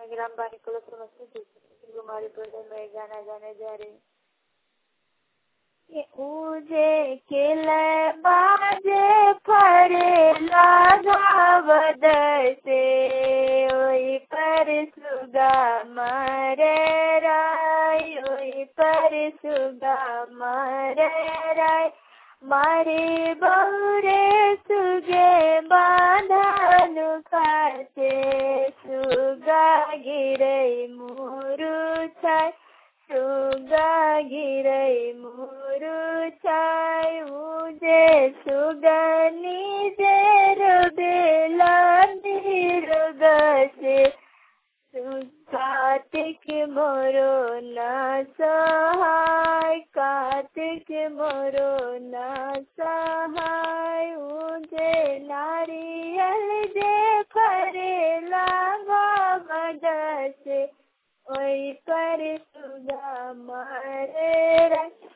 Gram पानीकोला Samastipur कुमारी पर्दे में गाना गाने जा रही हूँ। मुझे केले बाजे फरे लगावद से ओई पर सुगा मारे राय ओई पर सुगा मारे राय मारे बहुरे सुगे बांधनु खाते सुगा गिरे मुरु छाय सुगा गिरे मुरु छाय मुझे सुगनी देर बेला दीर्घ से कार्तिक मोरो न सहाय कार्तिक मोरो न सहाय मुझे नारियल दे फरेला से ओई पर सुगा मारे